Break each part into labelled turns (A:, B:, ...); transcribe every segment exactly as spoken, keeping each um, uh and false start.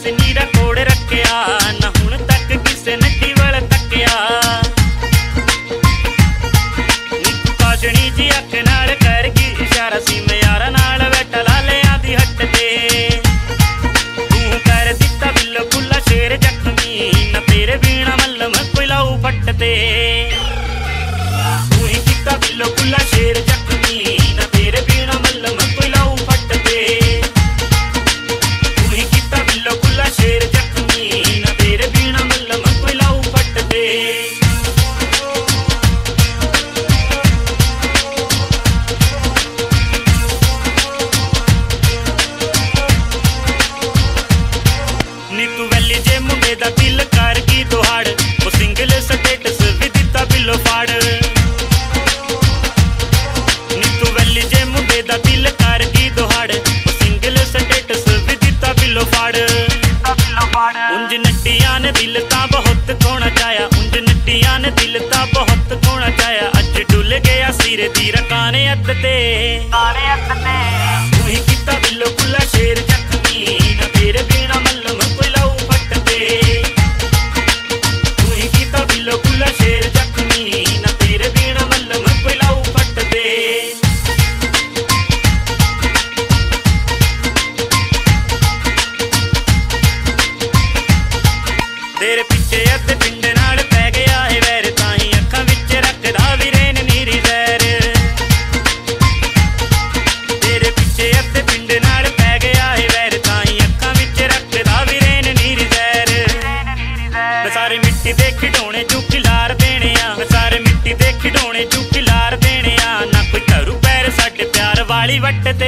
A: पास नीरा कोड़ रखिया ना हुण तक किसे नड्डी वल तकिया नीकू काशनी जी अख नाल कर गई इशारा सी मैं यारा नाल बैठा लालियां दी हट ते तू कर दिता बिल्लो खुला शेर जख्मी ना तेरे बीना मल्लम कोई लाऊ फट ते तू ही किता बिल्लो खुला शेर जख्मी ना तेरे बीना मल्लम कोई लाऊ फट ते तू ही किता बिल्लो खुला शेर जख्मी ना तेरे बीना मल्लम कोई लाऊ फट ते नी तू वैली जे मुंडे दा दिल कर की दोहाड़ वो सिंगल स्टेटस भी दिता बिल्लो फाड़ नी तू वैली जे मुंडे दा दिल कर की दोहाड़ वो सिंगल स्टेटस भी दिता बिल्लो फाड़ उंज नट्टियां ने दिल ता बहुत खोना चाया उंज नट्टियां ने दिल ता बहुत खोना चाया अज डुल गया सिर दी रकाने अत ते तू ही किता बिल्लो खुला शेर जख्मी ना तेरे बिना मल्लम कोई लाऊ फट ते तू ही किता बिल्लो खुला शेर जख्मी ना तेरे बिना मल्लम कोई लाऊ फट ते तेरे पिछे अद्ध पिंड नाल पै गया है वैर ताही अखां विच रखदा वीरेन नीरी जहर तेरे पिछे अद्ध पिंड नाल पै गया है वैर ताही अखां विच रखदा वीरेन नीरी जहर सारे मिट्टी दे खिडौणे जू खिलार देने आ सारे मिट्टी दे खिडौणे जू खिलार देने आ ना कोई धरू पैर साडे प्यार वाली वट ते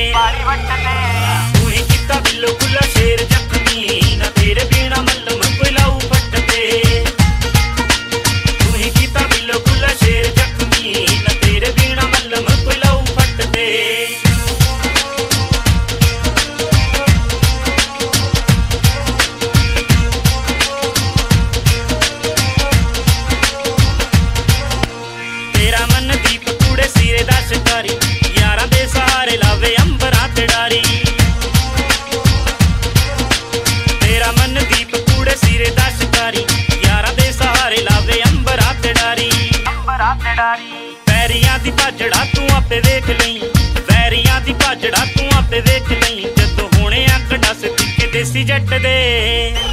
A: तू ही किता बिल्लो खुला शेर जख्मी ना तेरे बिना मल्लम कोई लाऊ फट ते तू ही किता बिल्लो खुला शेर जख्मी ना तेरे बिना मल्लम कोई लाऊ फट ते तेरा मन दीप कूड़े सिरे दा शिकारी यारां दे सहारे लावे अंबरां ते डारी तेरा मन दीप कूड़े सिरे दा शिकारी यारां दे सहारे लावे अंबरां ते डारी पैरियां दी भाजड़ा तू आपे वेख लई पैरियां दी भाजड़ा तू आपे वेख लई जदों होणे अख डस दिखे देसी जट दे।